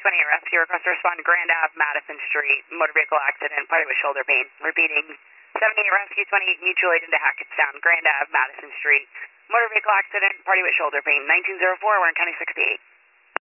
rescue request to respond to Grand Ave, Madison Street, motor vehicle accident, party with shoulder pain. Repeating, 78 rescue, 28 mutual aid into Hackettstown, Grand Ave, Madison Street, motor vehicle accident, party with shoulder pain. 1904, we're in County 68.